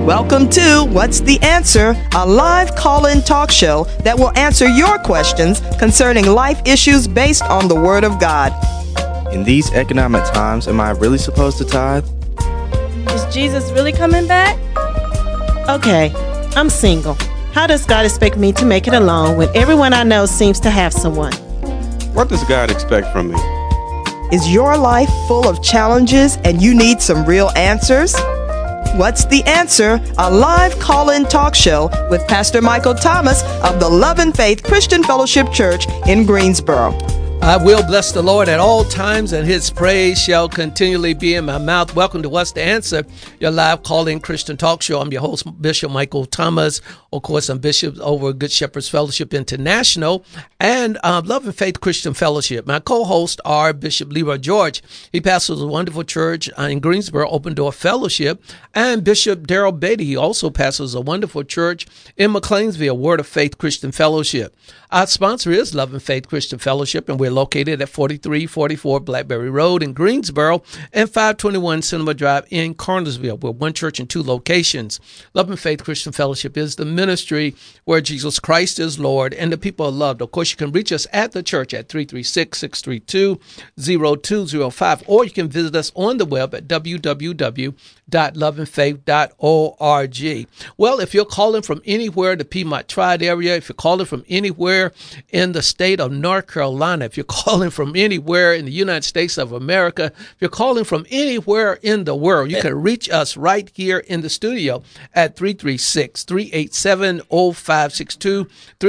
Welcome to What's the Answer, a live call-in talk show that will answer your questions concerning life issues based on the Word of God. In these economic times, am I really supposed to tithe? Is Jesus really coming back? Okay, I'm single. How does God expect me to make it alone when everyone I know seems to have someone? What does God expect from me? Is your life full of challenges and you need some real answers? What's the Answer? A live call-in talk show with Pastor Michael Thomas of the Love and Faith Christian Fellowship Church in Greensboro. I will bless the Lord at all times, and his praise shall continually be in my mouth. Welcome to What's the Answer, your live call-in Christian talk show. I'm your host, Bishop Michael Thomas. Of course, I'm Bishop over Good Shepherds Fellowship International and Love and Faith Christian Fellowship. My co-hosts are Bishop Leroy George. He pastors a wonderful church in Greensboro, Open Door Fellowship, and Bishop Darrell Beatty. He also pastors a wonderful church in McLeansville, Word of Faith Christian Fellowship. Our sponsor is Love and Faith Christian Fellowship, and we're located at 4344 Blackberry Road in Greensboro and 521 Cinema Drive in Cartersville. We're one church in two locations. Love and Faith Christian Fellowship is the ministry where Jesus Christ is Lord and the people are loved. Of course, you can reach us at the church at 336-632-0205, or you can visit us on the web at www.loveandfaith.org. Well, if you're calling from anywhere in the Piedmont Triad area, if you're calling from anywhere in the state of North Carolina, if you're calling from anywhere in the United States of America, if you're calling from anywhere in the world, you can reach us right here in the studio at 336-387-0562,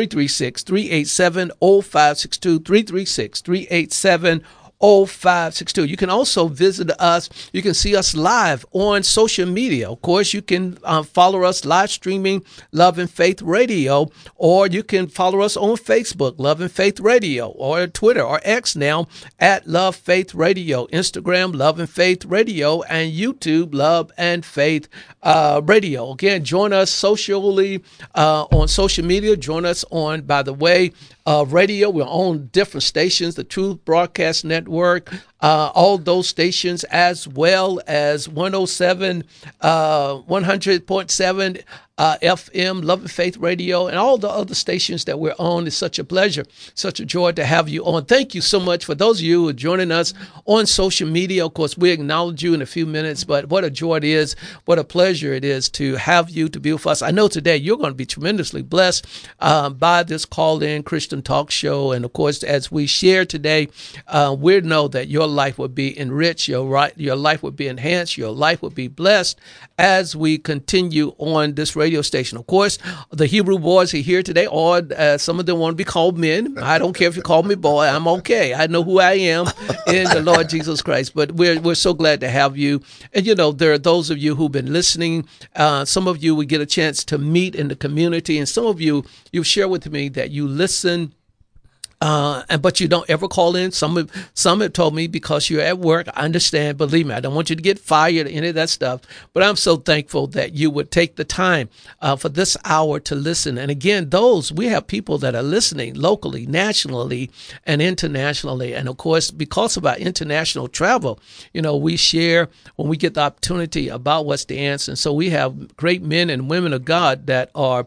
336-387-0562, 336-387-0562. You can also visit us. You can see us live on social media. Of course, you can follow us live streaming Love and Faith Radio, or you can follow us on Facebook, Love and Faith Radio, or Twitter or X now at Love Faith Radio, Instagram, Love and Faith Radio, and YouTube, Love and Faith Radio. Again, join us socially on social media. Join us on, by the way, radio. We're on different stations, the Truth Broadcast Network, all those stations, as well as 100.7 FM, Love and Faith Radio, and all the other stations that we're on. It's such a pleasure, such a joy to have you on. Thank you so much for those of you who are joining us on social media. Of course, we acknowledge you in a few minutes, but what a joy it is, what a pleasure it is to have you to be with us. I know today you're going to be tremendously blessed by this call-in Christian talk show. And of course, as we share today, we know that your life will be enriched, your life will be enhanced, your life will be blessed as we continue on this radio station. Of course, the Hebrew boys are here today, or some of them want to be called men. I don't care if you call me boy. I'm okay. I know who I am in the Lord Jesus Christ. But we're so glad to have you. And, you know, there are those of you who've been listening. Some of you we get a chance to meet in the community. And some of you share with me that you listen, but you don't ever call in. Some have told me because you're at work. I understand. Believe me, I don't want you to get fired or any of that stuff. But I'm so thankful that you would take the time for this hour to listen. And again, we have people that are listening locally, nationally, and internationally. And of course, because of our international travel, you know, we share when we get the opportunity about What's the Answer. And so we have great men and women of God that are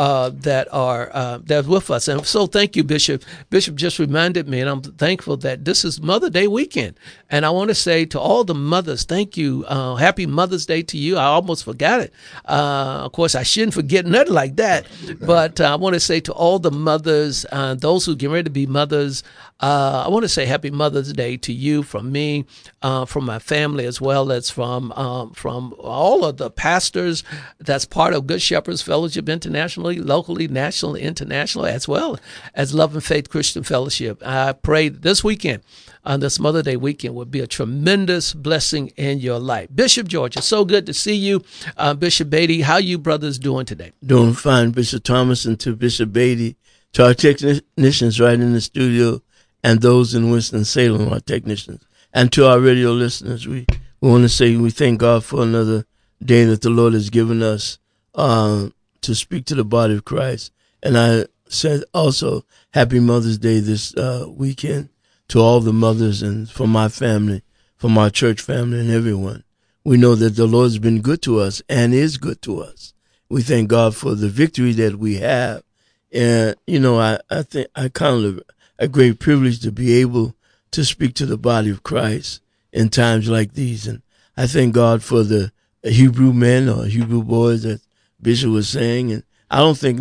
with us. And so thank you, Bishop. Bishop just reminded me, and I'm thankful that this is Mother Day weekend. And I want to say to all the mothers, thank you. Happy Mother's Day to you. I almost forgot it. Of course, I shouldn't forget nothing like that. But I want to say to all the mothers, those who get ready to be mothers, I want to say Happy Mother's Day to you from me, from my family, as well as from all of the pastors that's part of Good Shepherds Fellowship International, locally, nationally, internationally, as well as Love and Faith Christian Fellowship. I pray this weekend, on this Mother Day weekend, will be a tremendous blessing in your life. Bishop George, it's so good to see you. Bishop Beatty, how you brothers doing today? Doing fine, Bishop Thomas, and to Bishop Beatty, to our technicians right in the studio, and those in Winston-Salem, our technicians, and to our radio listeners. We want to say we thank God for another day that the Lord has given us to speak to the body of Christ. And I said also Happy Mother's Day this weekend to all the mothers, and for my family, for my church family, and everyone. we know that the Lord's been good to us and is good to us. We thank God for the victory that we have. And, I think I count it a great privilege to be able to speak to the body of Christ in times like these. And I thank God for the Hebrew men or Hebrew boys that Bishop was saying. And I don't think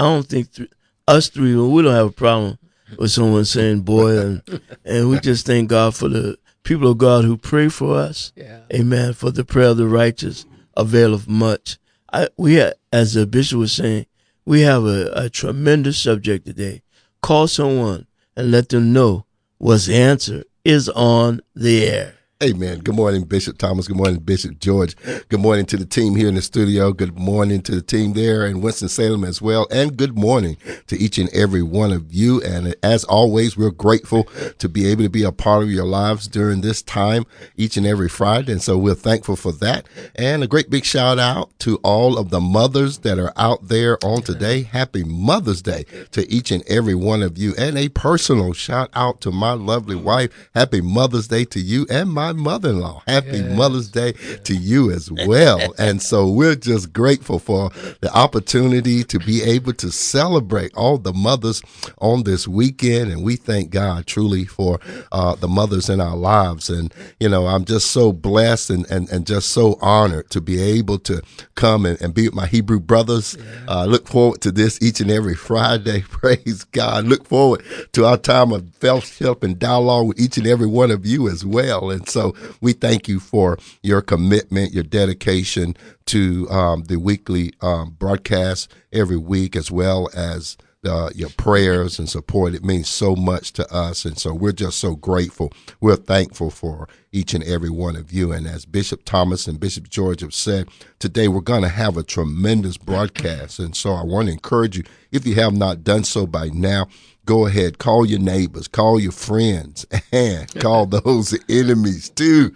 us three, we don't have a problem with someone saying boy. And we just thank God for the people of God who pray for us. Yeah. Amen. For the prayer of the righteous availeth much. As the Bishop was saying, we have a tremendous subject today. Call someone and let them know what's the answer is on the air. Amen. Good morning, Bishop Thomas. Good morning, Bishop George. Good morning to the team here in the studio. Good morning to the team there in Winston-Salem as well. And good morning to each and every one of you. And as always, we're grateful to be able to be a part of your lives during this time each and every Friday. And so we're thankful for that. And a great big shout out to all of the mothers that are out there on today. Happy Mother's Day to each and every one of you. And a personal shout out to my lovely wife. Happy Mother's Day to you and my mother-in-law. Happy Mother's Day to you as well. And so we're just grateful for the opportunity to be able to celebrate all the mothers on this weekend. And we thank God truly for the mothers in our lives. And, I'm just so blessed and just so honored to be able to come and be with my Hebrew brothers. Look forward to this each and every Friday. Praise God. Look forward to our time of fellowship and dialogue with each and every one of you as well. And so we thank you for your commitment, your dedication to the weekly broadcast every week, as well as your prayers and support. It means so much to us. And so we're just so grateful. We're thankful for each and every one of you. And as Bishop Thomas and Bishop George have said, today we're going to have a tremendous broadcast. And so I want to encourage you, if you have not done so by now, go ahead, call your neighbors, call your friends, and call those enemies too.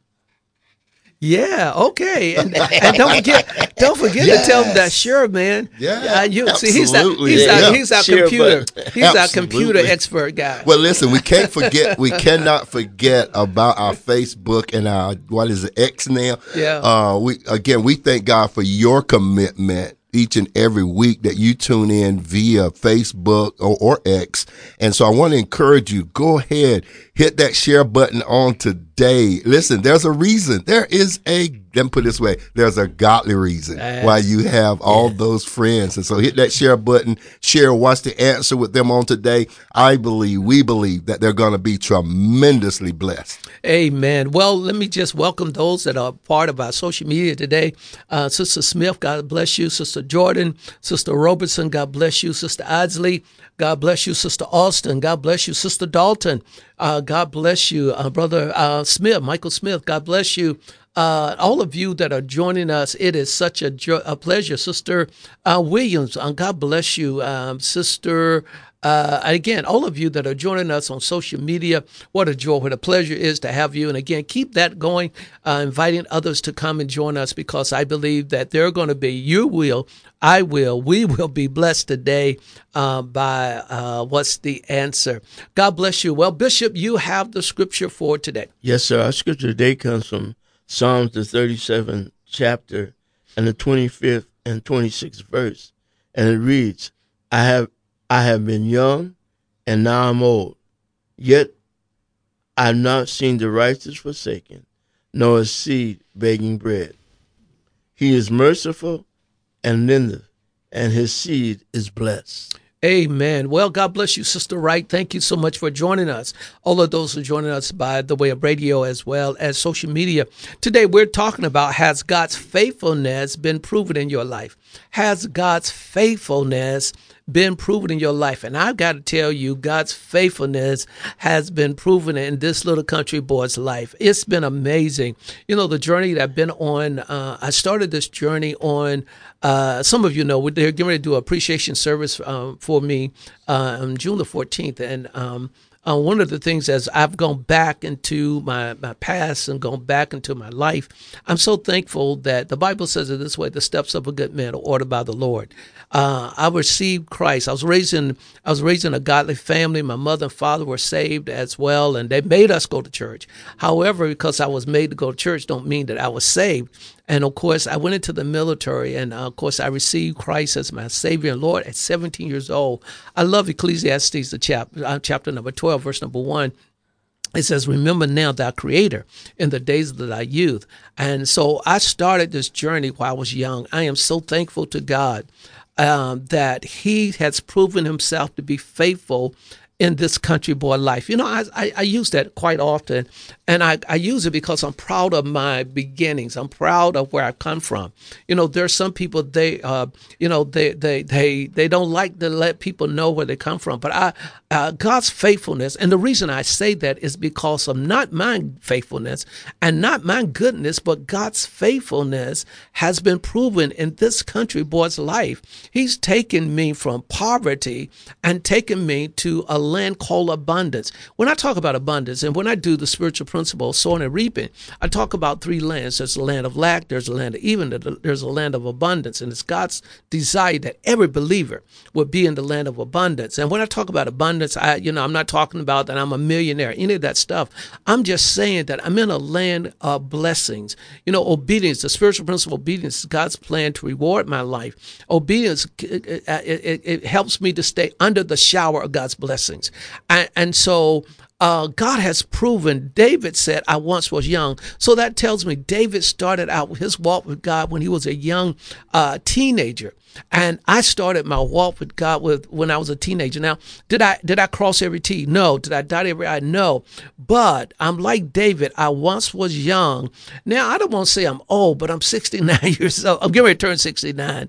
Yeah, okay, and don't forget to tell them that. Sure, man. Yeah, see, he's our Sure, computer. He's our Absolutely. computer expert guy. Well, listen, we cannot forget about our Facebook and our X now. Yeah. We thank God for your commitment each and every week that you tune in via Facebook or X. And so I want to encourage you, go ahead, hit that share button on today. Listen, there's a reason. Let me put it this way, there's a godly reason why you have all those friends. And so hit that share button, share What's the Answer with them on today. We believe that they're going to be tremendously blessed. Amen. Well, let me just welcome those that are part of our social media today. Sister Smith, God bless you. Sister Jordan, Sister Robertson, God bless you. Sister Adsley, God bless you. Sister Austin, God bless you. Sister Dalton, God bless you. Brother Smith, Michael Smith, God bless you. All of you that are joining us, it is such a pleasure. Sister Williams, God bless you. Sister, again, all of you that are joining us on social media, what a joy, what a pleasure it is to have you. And again, keep that going, inviting others to come and join us, because I believe that they're going to be, we will be blessed today by What's the Answer. God bless you. Well, Bishop, you have the scripture for today. Yes, sir. Our scripture today comes from Psalms, the 37th chapter, and the 25th and 26th verse. And it reads, I have been young, and now I'm old, yet I have not seen the righteous forsaken, nor a seed begging bread. He is merciful and lendeth, and his seed is blessed. Amen. Well, God bless you, Sister Wright. Thank you so much for joining us. All of those who are joining us by the way of radio as well as social media. Today, we're talking about, has God's faithfulness been proven in your life? Has God's faithfulness been proven in your life? And I've got to tell you, God's faithfulness has been proven in this little country boy's life. It's been amazing. The journey that I've been on, I started this journey on, some of you know, they're getting ready to do an appreciation service for me on June the 14th. And one of the things as I've gone back into my past and gone back into my life, I'm so thankful that the Bible says it this way: the steps of a good man are ordered by the Lord. I received Christ. I was raised in a godly family. My mother and father were saved as well, and they made us go to church. However, because I was made to go to church, don't mean that I was saved. And of course, I went into the military, and of course, I received Christ as my Savior and Lord at 17 years old. I love Ecclesiastes, the chapter number 12, verse number 1. It says, "Remember now thy Creator in the days of thy youth." And so I started this journey while I was young. I am so thankful to God that He has proven Himself to be faithful in this country boy life. You know, I use that quite often, and I use it because I'm proud of my beginnings. I'm proud of where I've come from. You know, there's some people, they don't like to let people know where they come from, but God's faithfulness, and the reason I say that is because of not my faithfulness and not my goodness, but God's faithfulness has been proven in this country boy's life. He's taken me from poverty and taken me to a land called abundance. When I talk about abundance, and when I do the spiritual principle, sowing and reaping, I talk about three lands. There's a land of lack, there's a land of even, there's a land of abundance, and it's God's desire that every believer would be in the land of abundance. And when I talk about abundance, I'm not talking about that I'm a millionaire, any of that stuff. I'm just saying that I'm in a land of blessings. You know, obedience, the spiritual principle, obedience is God's plan to reward my life. Obedience, it helps me to stay under the shower of God's blessings. And so God has proven. David said, "I once was young." So that tells me David started out his walk with God when he was a young teenager. And I started my walk with God when I was a teenager. Now, did I cross every T? No. Did I dot every I? No. But I'm like David. I once was young. Now, I don't want to say I'm old, but I'm 69 years old. I'm getting ready to turn 69.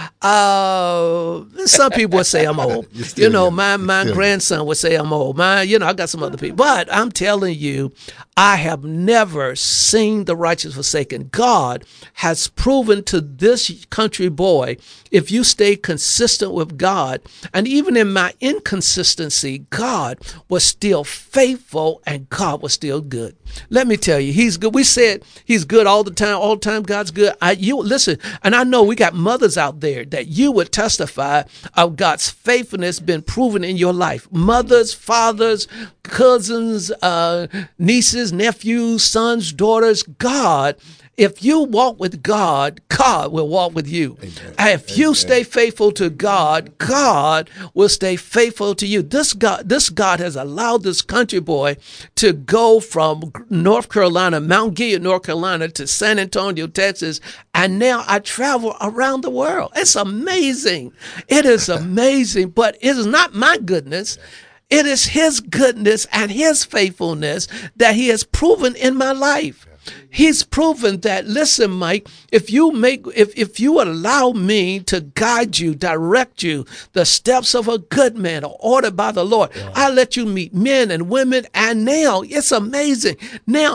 Some people would say I'm old. You know, my grandson would say I'm old. I got some other people. But I'm telling you, I have never seen the righteous forsaken. God has proven to this country boy, if you stay consistent with God, and even in my inconsistency, God was still faithful and God was still good. Let me tell you, He's good. We said He's good all the time. All the time, God's good. Listen, and I know we got mothers out there that you would testify of God's faithfulness been proven in your life. Mothers, fathers, cousins, nieces, nephews, sons, daughters. God, if you walk with God, God will walk with you. Amen. If you stay faithful to God, God will stay faithful to you. This God has allowed this country boy to go from North Carolina, Mount Gilead, North Carolina, to San Antonio, Texas, and now I travel around the world. It's amazing. It is amazing, but it is not my goodness. It is His goodness and His faithfulness that He has proven in my life. He's proven that, listen, Mike, if you allow me to guide you, direct you, the steps of a good man are ordered by the Lord. Yeah. I let you meet men and women, and now it's amazing. Now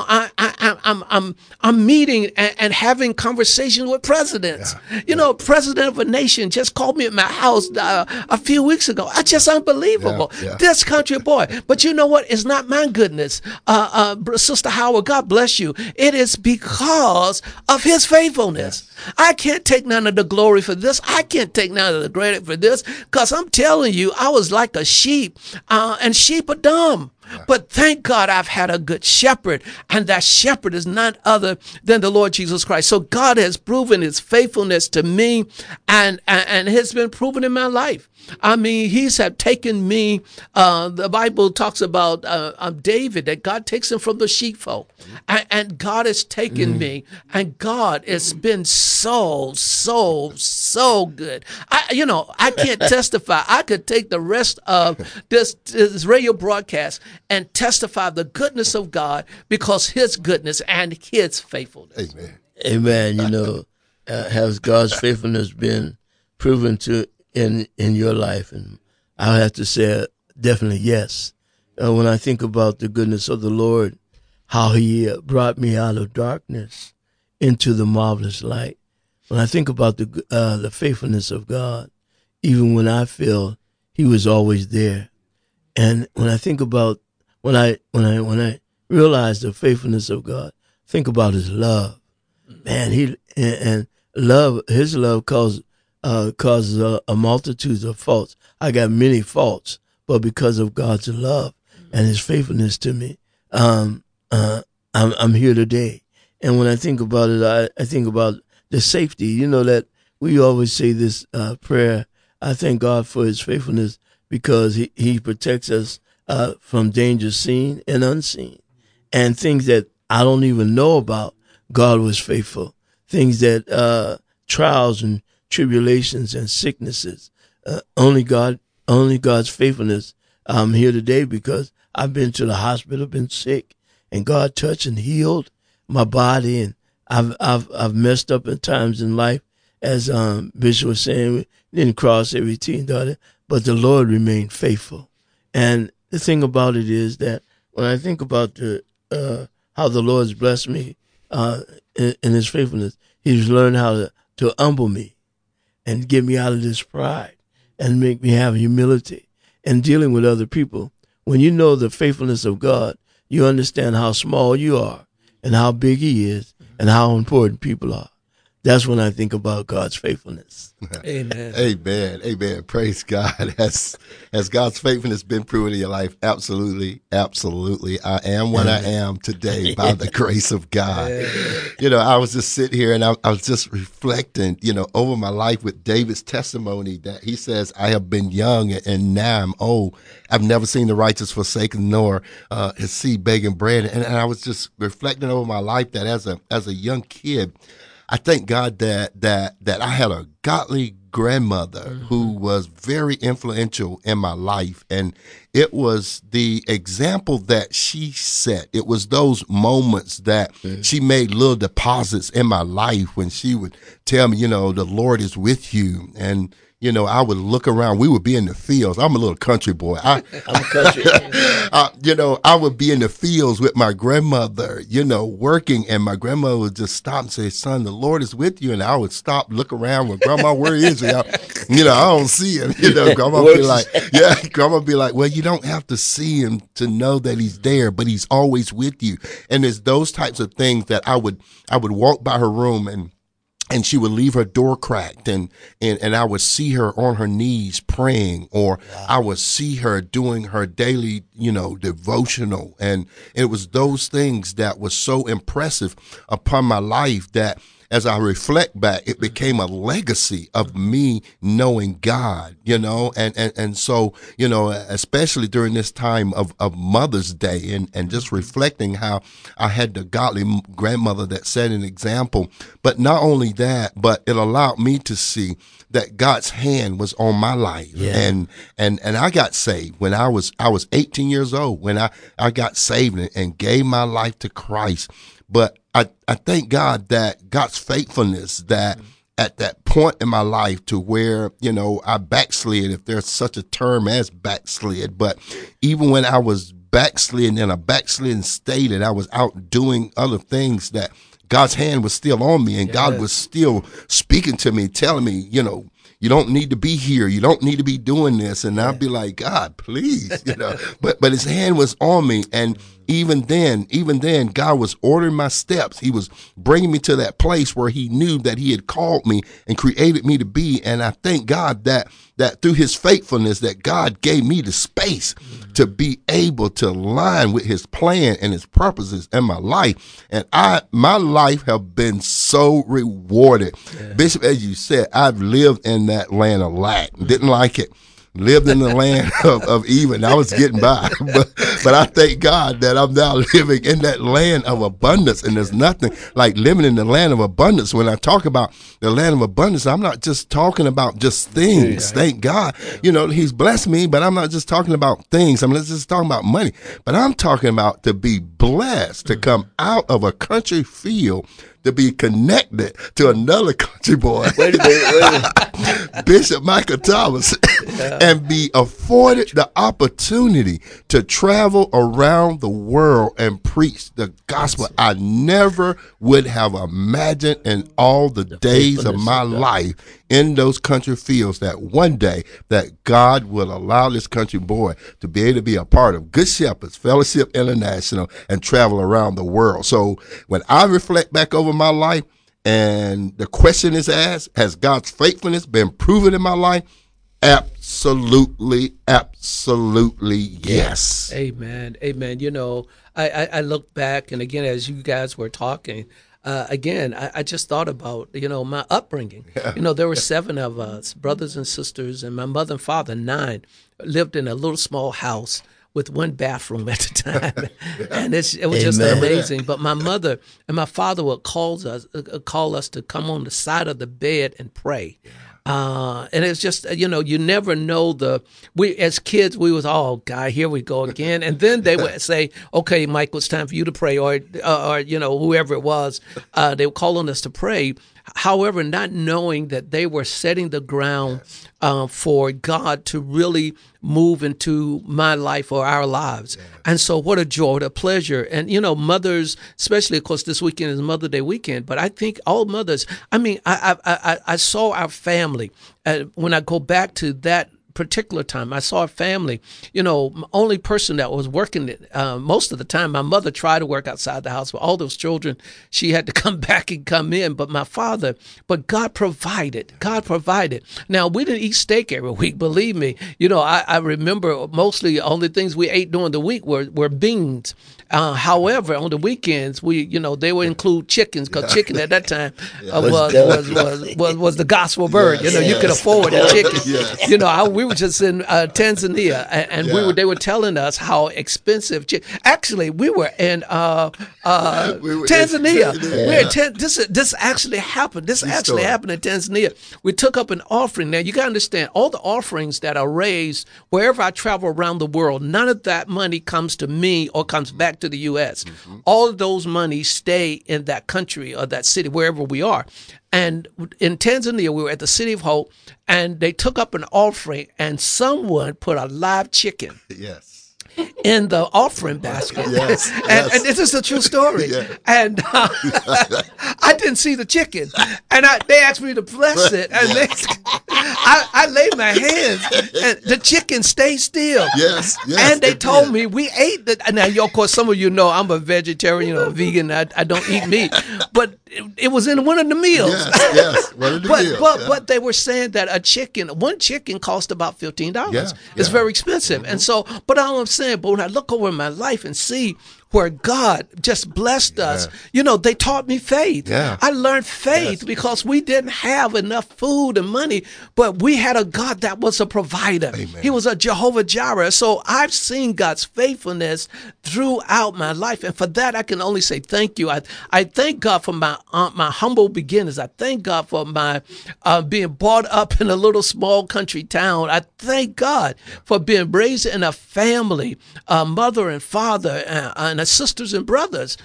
I'm meeting and having conversations with presidents. Yeah. You know, president of a nation just called me at my house a few weeks ago. It's just unbelievable. Yeah. This country boy. But you know what? It's not my goodness. Sister Howard, God bless you. It is because of His faithfulness. Yes. I can't take none of the glory for this. I can't take none of the credit for this, because I'm telling you, I was like a sheep, and sheep are dumb. But thank God I've had a good shepherd, and that shepherd is none other than the Lord Jesus Christ. So God has proven His faithfulness to me, and has been proven in my life. I mean, He's have taken me. The Bible talks about David, that God takes him from the sheepfold, and God has taken me, and God has been so good. I can't testify. I could take the rest of this radio broadcast and testify the goodness of God, because His goodness and His faithfulness. Amen. Amen. Has God's faithfulness been proven in your life? And I have to say definitely yes. When I think about the goodness of the Lord, how He brought me out of darkness into the marvelous light. When I think about the faithfulness of God, even when I feel He was always there. And when I think about when I realize the faithfulness of God, think about His love. Man, His love causes a multitude of faults. I got many faults, but because of God's love and His faithfulness to me, I'm here today. And when I think about it, I think about the safety. You know that we always say this prayer. I thank God for His faithfulness because He protects us from danger seen and unseen, and things that I don't even know about. God was faithful. Things that trials and tribulations and sicknesses, only God's faithfulness. I'm here today because I've been to the hospital, been sick, and God touched and healed my body, and I've messed up at times in life, as Bishop was saying, we didn't cross every T and dot it, but the Lord remained faithful. And the thing about it is that when I think about how the Lord's blessed me in His faithfulness, He's learned how to humble me and get me out of this pride and make me have humility and dealing with other people. When you know the faithfulness of God, you understand how small you are and how big He is and how important people are. That's when I think about God's faithfulness. Amen. Amen. Amen. Praise God. Has God's faithfulness been proven in your life? Absolutely. Absolutely. I am what I am today by the grace of God. You know, I was just sitting here and I was just reflecting, over my life with David's testimony that he says, I have been young and now I'm old. I've never seen the righteous forsaken nor his seed begging bread. And I was just reflecting over my life that as a young kid, I thank God that I had a godly grandmother who was very influential in my life. And it was the example that she set. It was those moments that she made little deposits in my life when she would tell me, the Lord is with you. And I would look around. We would be in the fields. I'm a little country boy. I'm a country. I would be in the fields with my grandmother, working, and my grandmother would just stop and say, "Son, the Lord is with you." And I would stop, look around. Well, Grandma, where is he? I don't see him. Grandma would be like, well, you don't have to see him to know that he's there, but he's always with you. And it's those types of things that I would walk by her room and she would leave her door cracked and I would see her on her knees praying, or I would see her doing her daily, devotional. And it was those things that was so impressive upon my life that as I reflect back, it became a legacy of me knowing God, and so, especially during this time of Mother's Day and just reflecting how I had the godly grandmother that set an example. But not only that, but it allowed me to see that God's hand was on my life. Yeah. And I got saved when I was 18 years old when I got saved and gave my life to Christ. But I thank God that God's faithfulness, that at that point in my life to where, I backslid, if there's such a term as backslid. But even when I was backsliding in a backslidden state and I was out doing other things, that God's hand was still on me and God was still speaking to me, telling me, you don't need to be here. You don't need to be doing this. And I'd be like, God, please, but his hand was on me. And even then, God was ordering my steps. He was bringing me to that place where he knew that he had called me and created me to be. And I thank God that through his faithfulness, that God gave me the space to be able to align with his plan and his purposes in my life. And my life have been so rewarded. Yeah. Bishop, as you said, I've lived in that land of lack. Didn't like it. Lived in the land of even. I was getting by. But I thank God that I'm now living in that land of abundance. And there's nothing like living in the land of abundance. When I talk about the land of abundance, I'm not just talking about just things. Yeah. Thank God. He's blessed me, but I'm not just talking about things. I'm not just talking about money. But I'm talking about to be blessed, to come out of a country field, to be connected to another country boy, wait a minute. Bishop Michael Thomas, and be afforded the opportunity to travel around the world and preach the gospel. I never would have imagined in all the days of my life, in those country fields that one day that God will allow this country boy to be able to be a part of Good Shepherds Fellowship International and travel around the world. So when I reflect back over my life and the question is asked, has God's faithfulness been proven in my life? Absolutely, absolutely, yes. Amen. Amen. You know, I look back, and again, as you guys were talking, I just thought about, you know, my upbringing. Yeah. You know, there were 7 of us, brothers and sisters, and my mother and father, 9, lived in a little small house with 1 bathroom at the time. And it was just amazing. But my mother and my father would call us to come on the side of the bed and pray. And it's just, you know, you never know we as kids, we was, oh, God, here we go again. And then they would say, okay, Michael, it's time for you to pray, or you know, whoever it was, they would call on us to pray. However, not knowing that they were setting the ground for God to really move into my life or our lives. Yeah. And so what a joy, what a pleasure. And, you know, mothers, especially, of course, this weekend is Mother Day weekend, but I think all mothers, I mean, I saw our family. When I go back to that particular time, I saw a family, you know, only person that was working most of the time. My mother tried to work outside the house, but all those children, she had to come back and come in. But God provided. God provided. Now, we didn't eat steak every week, believe me. You know, I remember mostly only things we ate during the week were beans. However, on the weekends, they would include chickens, because chicken at that time was the gospel bird. You know, you could afford a chicken. Yes. You know, we were just in Tanzania, and they were telling us how expensive. Actually, we were in Tanzania. This actually happened. This actually happened in Tanzania. We took up an offering. Now you got to understand, all the offerings that are raised wherever I travel around the world, none of that money comes to me or comes back to the U.S. Mm-hmm. All of those monies stay in that country or that city, wherever we are. And in Tanzania, we were at the City of Hope, and they took up an offering, and someone put a live chicken. Yes. In the offering basket. Yes, and this is a true story. Yeah. And I didn't see the chicken, and they asked me to bless it, and I laid my hands, and the chicken stayed still. Yes. And they told me we ate it. Now, of course, some of you know I'm a vegetarian, vegan. I don't eat meat, but it was in one of the meals. Yes, one of the meals. But they were saying that one chicken cost about $15. Yeah, it's very expensive. Mm-hmm. And so, but all I'm saying, but when I look over my life and see where God just blessed us, you know, they taught me faith. Yeah. I learned faith because we didn't have enough food and money, but we had a God that was a provider. Amen. He was a Jehovah Jireh. So I've seen God's faithfulness throughout my life, and for that I can only say thank you. I thank God for my humble beginnings. I thank God for my being brought up in a little small country town. I thank God for being raised in a family, mother and father, and sisters and brothers,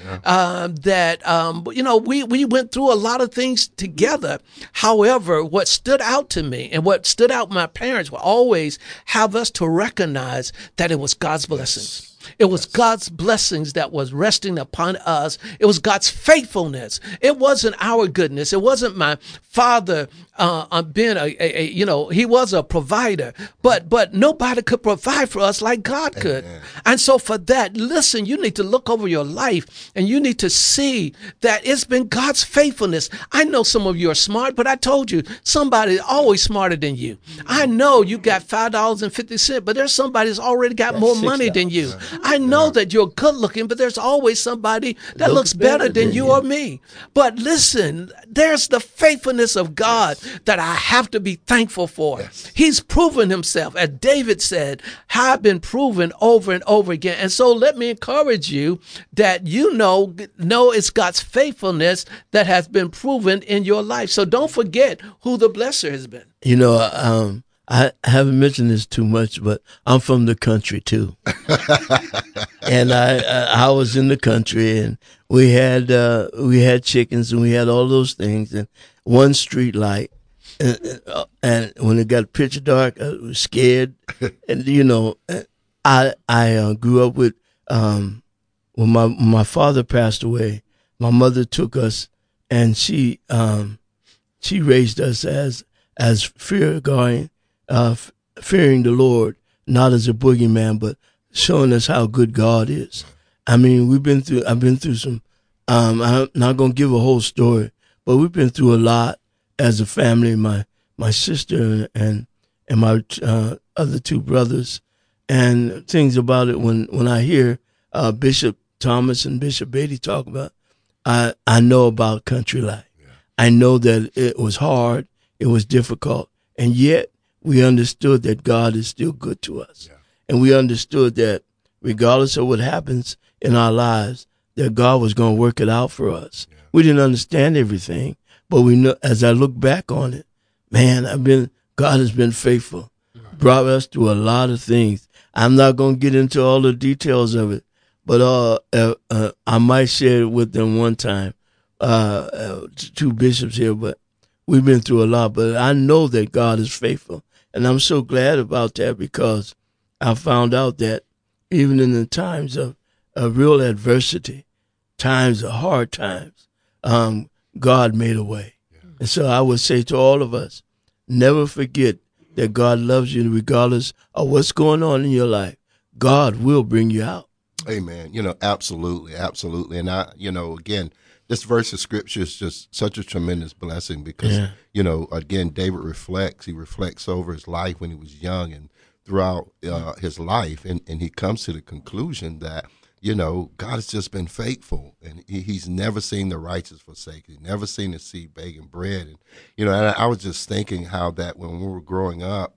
we went through a lot of things together. However, what stood out to me and what stood out my parents will always have us to recognize that it was God's blessings. It was God's blessings that was resting upon us. It was God's faithfulness. It wasn't our goodness. It wasn't my father being he was a provider, but nobody could provide for us like God could. Amen. And so for that, listen, you need to look over your life and you need to see that it's been God's faithfulness. I know some of you are smart, but I told you somebody's always smarter than you. I know you got $5.50, but there's somebody that's already got more money than you. I know that you're good looking, but there's always somebody that looks better than you or me. But listen, there's the faithfulness of God that I have to be thankful for. Yes. He's proven himself. As David said, I've been proven over and over again. And so let me encourage you that you know it's God's faithfulness that has been proven in your life. So don't forget who the blesser has been. You know, I haven't mentioned this too much, but I'm from the country too. And I was in the country, and we had chickens, and we had all those things, and one street light. And when it got pitch dark, I was scared. And you know, I grew up with when my father passed away, my mother took us, and she raised us as fearing the Lord, not as a boogeyman, but showing us how good God is. I mean, I've been through some, I'm not going to give a whole story, but we've been through a lot as a family, my sister and my other two brothers, and things about it. When I hear Bishop Thomas and Bishop Beatty talk about, I know about country life. Yeah. I know that it was hard, it was difficult, and yet we understood that God is still good to us. Yeah. And we understood that regardless of what happens in our lives, that God was going to work it out for us. Yeah. We didn't understand everything, but we know, as I look back on it, man, God has been faithful, brought us through a lot of things. I'm not going to get into all the details of it, but I might share it with them one time, two bishops here, but we've been through a lot. But I know that God is faithful, and I'm so glad about that, because I found out that even in the times of real adversity, times of hard times, God made a way. Yeah. And so I would say to all of us, never forget that God loves you regardless of what's going on in your life. God will bring you out. Amen. Absolutely, absolutely. And again, this verse of scripture is just such a tremendous blessing because, again, David reflects over his life when he was young and throughout his life. And he comes to the conclusion that, God has just been faithful, and he's never seen the righteous forsaken. He's never seen the seed begging bread. And, and I was just thinking how that when we were growing up,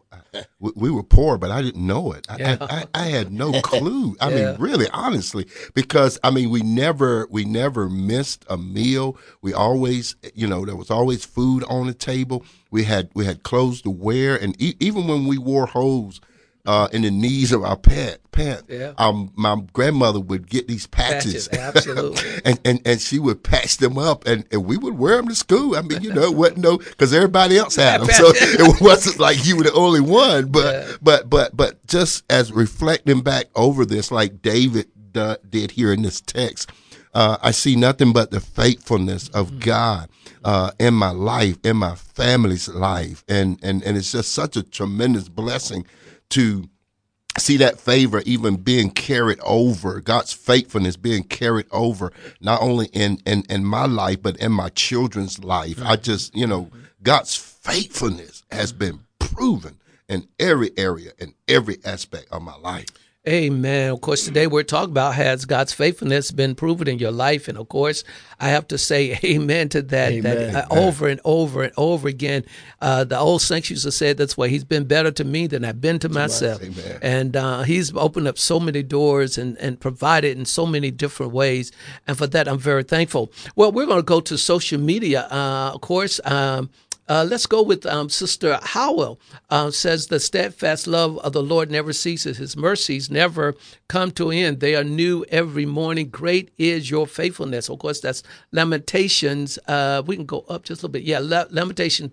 we were poor, but I didn't know it. I had no clue. I mean, really, honestly, because, we never missed a meal. We always, there was always food on the table. We had clothes to wear. And even when we wore hose in the knees of our pants. My grandmother would get these patches. Absolutely. and she would patch them up, and we would wear them to school. Because everybody else had them. So it wasn't like you were the only one. But just as reflecting back over this, like David did here in this text, I see nothing but the faithfulness of God in my life, in my family's life. And it's just such a tremendous blessing to see that favor even being carried over, God's faithfulness being carried over, not only in my life, but in my children's life. I just, God's faithfulness has been proven in every area, in every aspect of my life. Amen. Of course, today we're talking about, has God's faithfulness been proven in your life? And of course, I have to say amen to that. Amen. That over and over and over again. The old saints used to say that's why he's been better to me than I've been to myself. Amen. And he's opened up so many doors and provided in so many different ways. And for that, I'm very thankful. Well, we're going to go to social media. Of course, let's go with Sister Howell. Says the steadfast love of the Lord never ceases. His mercies never come to an end. They are new every morning. Great is your faithfulness. Of course, that's Lamentations. We can go up just a little bit. Yeah, Lamentation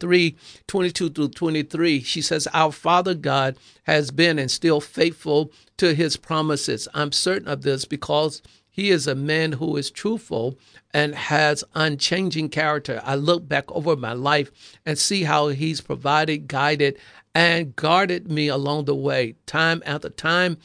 3:22-23. She says, our Father God has been and still faithful to his promises. I'm certain of this because he is a man who is truthful and has unchanging character. I look back over my life and see how he's provided, guided, and guarded me along the way. Time after time,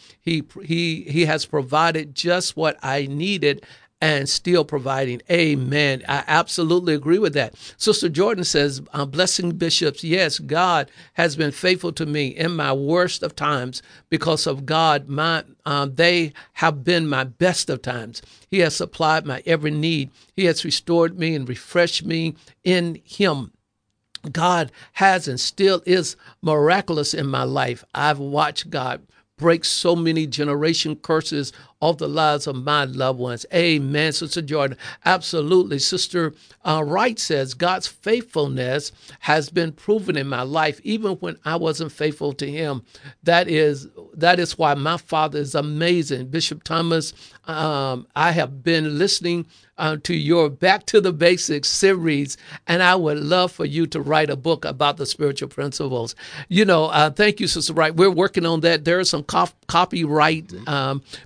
he has provided just what I needed and still providing. Amen. I absolutely agree with that. Sister Jordan says, blessing bishops, yes, God has been faithful to me in my worst of times. Because of God, they have been my best of times. He has supplied my every need. He has restored me and refreshed me in him. God has and still is miraculous in my life. I've watched God break so many generation curses off the lives of my loved ones. Amen, Sister Jordan. Absolutely. Sister Wright says, God's faithfulness has been proven in my life, even when I wasn't faithful to him. That is why my father is amazing. Bishop Thomas, I have been listening to your Back to the Basics series, and I would love for you to write a book about the spiritual principles. Thank you, Sister Wright. We're working on that. There is some copyright because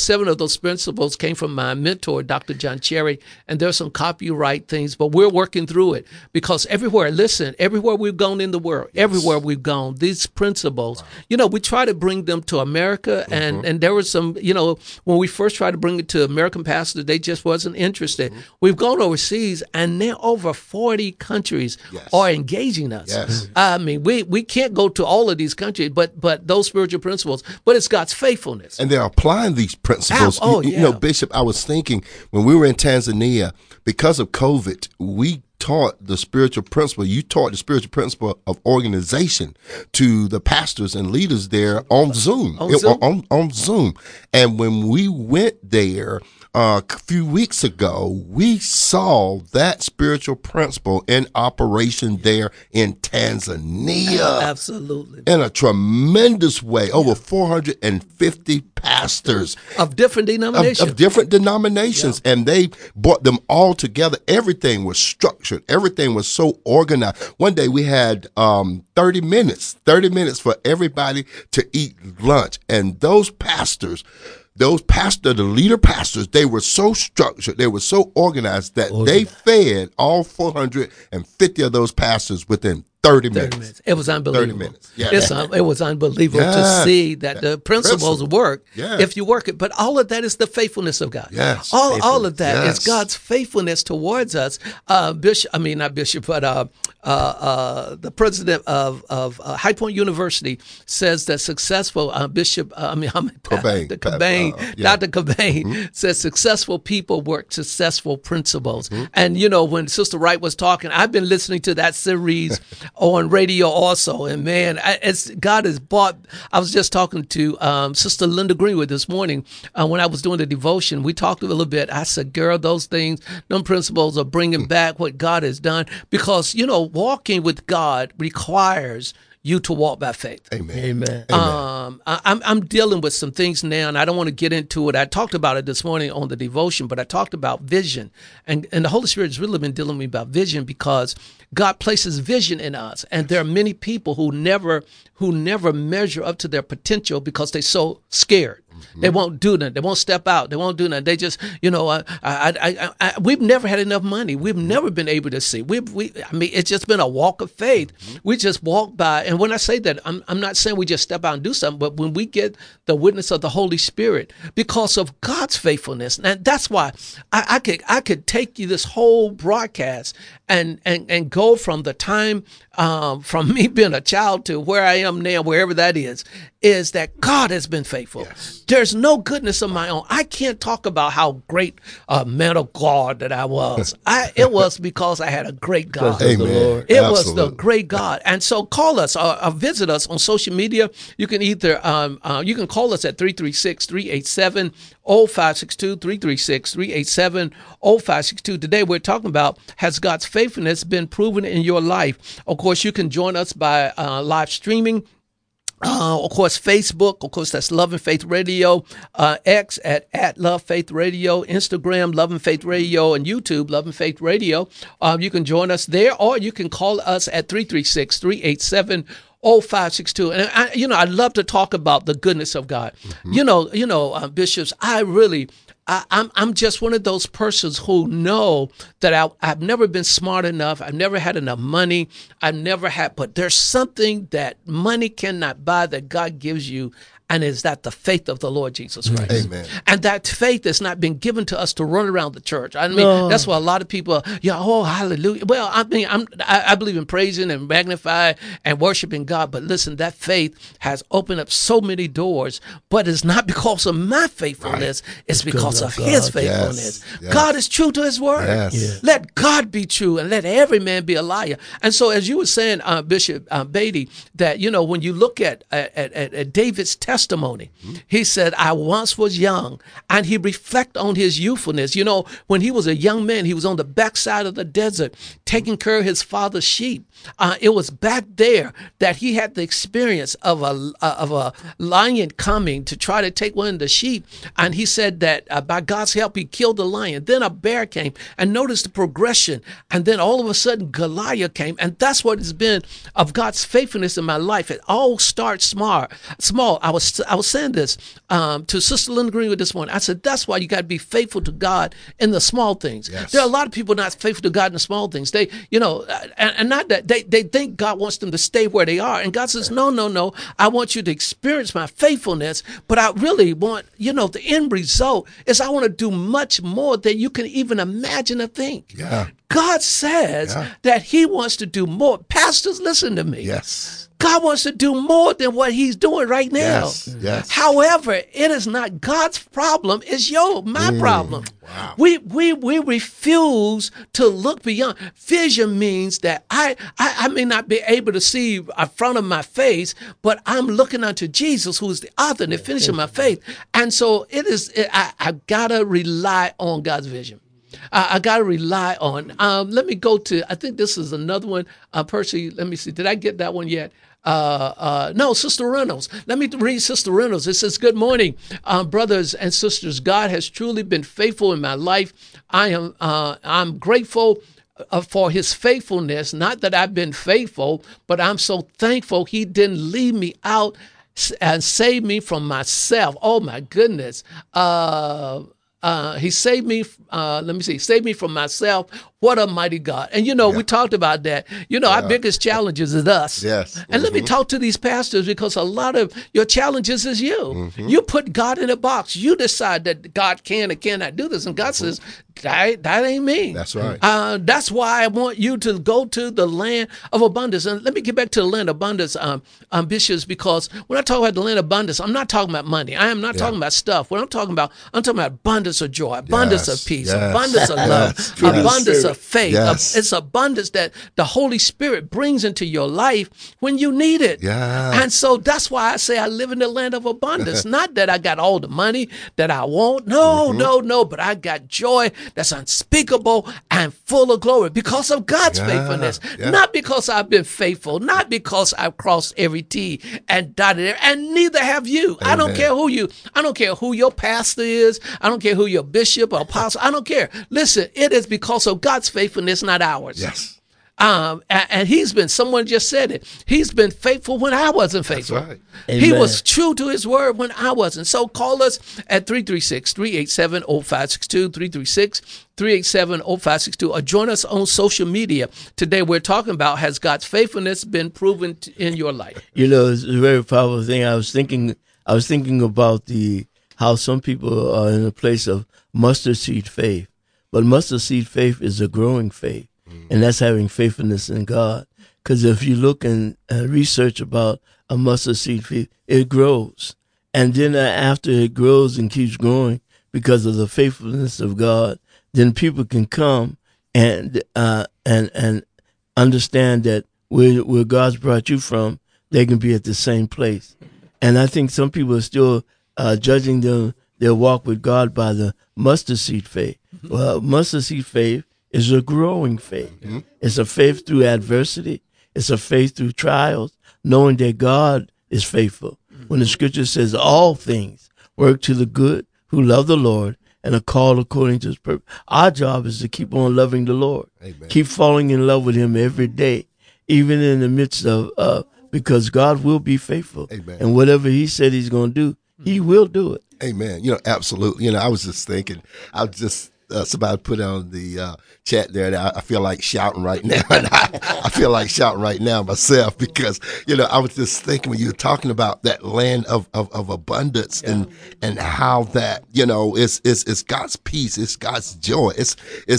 7 of those principles came from my mentor, Dr. John Cherry, and there's some copyright things, but we're working through it because everywhere we've gone in the world, everywhere we've gone, these principles, we try to bring them to America, and there was some, when we first tried to bring it to American pastors, they just wasn't interested. We've gone overseas, and now over 40 countries are engaging us. Yes. I mean, we can't go to all of these countries, but those spiritual principles, but it's God's faithfulness. And they're applying these principles. Bishop, I was thinking when we were in Tanzania, because of COVID, we taught the spiritual principle. You taught the spiritual principle of organization to the pastors and leaders there on Zoom. On Zoom. And when we went there a few weeks ago, we saw that spiritual principle in operation there in Tanzania. Absolutely. In a tremendous way. Over 450 pastors of different denominations. Of different denominations. And they brought them all together. Everything was structured. Everything was so organized. One day we had 30 minutes for everybody to eat lunch. And those pastors, the leader pastors, they were so structured, they were so organized that they fed all 450 of those pastors within 30 minutes. It was unbelievable. 30 minutes. Yeah. It was unbelievable to see that the principles work if you work it. But all of that is the faithfulness of God. Yes. All of that is God's faithfulness towards us. The president of High Point University says that successful Dr. Cobain says successful people work successful principles. And when Sister Wright was talking, I've been listening to that series on radio also, and man, God has bought. I was just talking to Sister Linda Greenwood this morning when I was doing the devotion. We talked a little bit. I said, girl, those principles are bringing back what God has done, because walking with God requires you to walk by faith. Amen. I'm dealing with some things now, and I don't want to get into it. I talked about it this morning on the devotion, but I talked about vision, and the Holy Spirit has really been dealing with me about vision, because God places vision in us, and there are many people who never measure up to their potential because they're so scared. They won't do nothing. They won't step out. They won't do nothing. They just, we've never had enough money. We've never been able to see. It's just been a walk of faith. We just walk by. And when I say that, I'm not saying we just step out and do something, but when we get the witness of the Holy Spirit, because of God's faithfulness, and that's why I could take you this whole broadcast and go from the time from me being a child to where I am now, wherever that is that God has been faithful. Yes. There's no goodness of my own. I can't talk about how great a man of God that I was. It was because I had a great God. Amen. It was the great God. And so call us or visit us on social media. You can either you can call us at 336-387-0562, 336-387-0562. Today we're talking about, has God's faithfulness been proven in your life? Of course, you can join us by live streaming. Of course, Facebook, of course, that's Love and Faith Radio, X at Love Faith Radio, Instagram, Love and Faith Radio, and YouTube, Love and Faith Radio. You can join us there, or you can call us at 336-387-0562. And I'd love to talk about the goodness of God. Bishops, I'm just one of those persons who know that I've never been smart enough. I've never had enough money. But there's something that money cannot buy that God gives you. And is that the faith of the Lord Jesus Christ? Amen. And that faith has not been given to us to run around the church. That's why a lot of people, hallelujah. Well, I believe in praising and magnifying and worshiping God. But listen, that faith has opened up so many doors, but it's not because of my faithfulness. Right. It's because of His faithfulness. Yes. God is true to His word. Yes. Let God be true and let every man be a liar. And so as you were saying, Bishop Beatty, that, when you look at David's testimony, he said, I once was young, and he reflect on his youthfulness. When he was a young man, he was on the backside of the desert taking care of his father's sheep. It was back there that he had the experience of a lion coming to try to take one of the sheep. And he said that by God's help, he killed the lion. Then a bear came, and notice the progression. And then all of a sudden, Goliath came. And that's what has been of God's faithfulness in my life. It all starts small. I was was saying this to Sister Linda Greenwood this morning. I said, that's why you got to be faithful to God in the small things. Yes. There are a lot of people not faithful to God in the small things. They, and not that they think God wants them to stay where they are. And God says, no. I want you to experience my faithfulness, but I really want, the end result is I want to do much more than you can even imagine or think. Yeah. God says that he wants to do more. Pastors, listen to me. Yes. God wants to do more than what he's doing right now. Yes. However, it is not God's problem, it's my problem. Wow. We refuse to look beyond. Vision means that I may not be able to see in front of my face, but I'm looking unto Jesus, who is the author and the finisher of my faith. And so I gotta rely on God's vision. I got to rely on. Let me go to, I think this is another one. Percy, let me see. Did I get that one yet? No, Sister Reynolds. Let me read Sister Reynolds. It says, good morning, brothers and sisters. God has truly been faithful in my life. I'm grateful for his faithfulness. Not that I've been faithful, but I'm so thankful he didn't leave me out and save me from myself. Oh my goodness. He saved me. Saved me from myself. What a mighty God. And, we talked about that. Our biggest challenges is us. Yes. And let me talk to these pastors, because a lot of your challenges is you. Mm-hmm. You put God in a box. You decide that God can or cannot do this. And God says, that ain't me. That's right. That's why I want you to go to the land of abundance. And let me get back to the land of abundance, bishops, because when I talk about the land of abundance, I'm not talking about money. I am not talking about stuff. What I'm talking about abundance of joy, abundance of peace, abundance of love, abundance of faith. It's abundance that the Holy Spirit brings into your life when you need it. Yeah. And so that's why I say I live in the land of abundance. Not that I got all the money that I want. No. But I got joy that's unspeakable and full of glory because of God's faithfulness. Not because I've been faithful, not because I've crossed every T and dotted it, and neither have you. Amen. I don't care who your pastor is. I don't care who your bishop or apostle. I don't care. Listen, it is because of God's faithfulness, not ours. Yes. And he's been, someone just said it, he's been faithful when I wasn't faithful. That's right. He was true to his word when I wasn't. So call us at 336-387-0562, 336-387-0562, or join us on social media. Today we're talking about, has God's faithfulness been proven in your life? It's a very powerful thing. I was thinking about how some people are in a place of mustard seed faith, but mustard seed faith is a growing faith. And that's having faithfulness in God. Because if you look and research about a mustard seed faith, it grows. And then after it grows and keeps growing because of the faithfulness of God, then people can come and understand that where God's brought you from, they can be at the same place. And I think some people are still judging their walk with God by the mustard seed faith. Well, mustard seed faith is a growing faith. Mm-hmm. It's a faith through adversity. It's a faith through trials, knowing that God is faithful. Mm-hmm. When the scripture says all things work to the good who love the Lord and are called according to his purpose. Our job is to keep on loving the Lord. Amen. Keep falling in love with him every day, even in the midst of, because God will be faithful. Amen. And whatever he said he's going to do, he will do it. Amen. Absolutely. I was just thinking, somebody put on the chat there that I feel like shouting right now. And I feel like shouting right now myself because, I was just thinking when you were talking about that land of abundance and how that, it's God's peace, it's God's joy. It's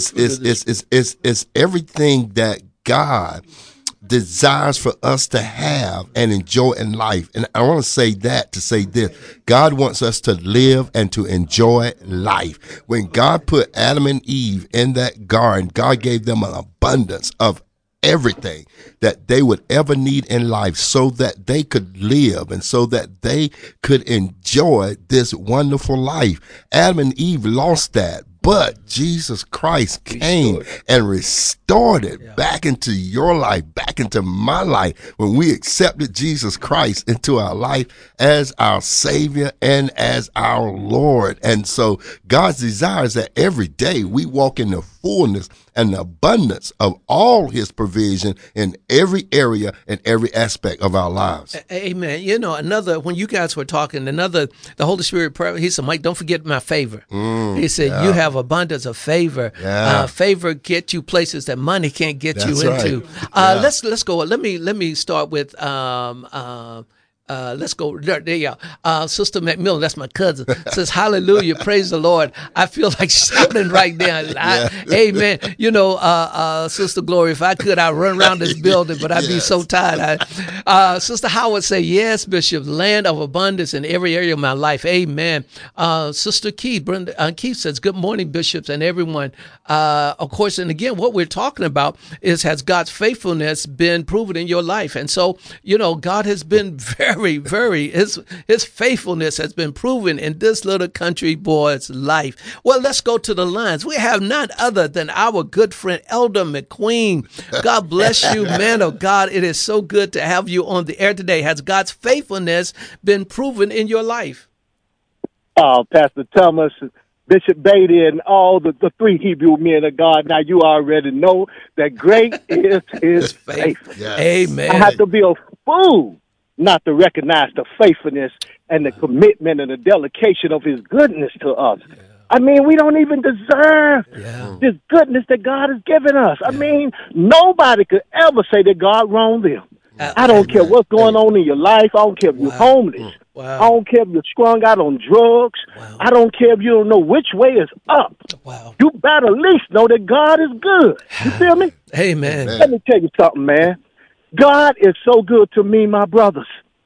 everything that God desires for us to have and enjoy in life. And I want to say this. God wants us to live and to enjoy life. When God put Adam and Eve in that garden, God gave them an abundance of everything that they would ever need in life so that they could live and so that they could enjoy this wonderful life. Adam and Eve lost that. But Jesus Christ came and restored it back into your life, back into my life, when we accepted Jesus Christ into our life as our Savior and as our Lord. And so God's desire is that every day we walk in the fullness and the abundance of all his provision in every area and every aspect of our lives. Amen. You know, when you guys were talking, the Holy Spirit, he said, Mike, don't forget my favor. He said, you have abundance of favor. Favor get you places that money can't get you into. Let's go. Let me start with let's go there. Sister McMillan, that's my cousin, says, hallelujah, praise the Lord. I feel like shouting right now. Amen. You know, Sister Glory, if I could, I'd run around this building, but I'd be so tired. Sister Howard say, yes, Bishop, land of abundance in every area of my life. Amen. Sister Keith, Brenda Keith says, good morning, bishops and everyone. Of course, and again, what we're talking about is, has God's faithfulness been proven in your life? And so, you know, God has been his faithfulness has been proven in this little country boy's life. Well, let's go to the lines. We have none other than our good friend, Elder McQueen. God bless you, man of God. It is so good to have you on the air today. Has God's faithfulness been proven in your life? Pastor Thomas, Bishop Beatty, and all the three Hebrew men of God. Now, you already know that great is his faith. Yes. Amen. I have to be a fool not to recognize the faithfulness and the commitment and the dedication of his goodness to us. Yeah. I mean, we don't even deserve this goodness that God has given us. I mean, nobody could ever say that God wronged them. I don't care what's going on in your life. I don't care if you're homeless. I don't care if you're strung out on drugs. I don't care if you don't know which way is up. You better at least know that God is good. You feel me? Amen. Let me tell you something, man. God is so good to me, my brothers.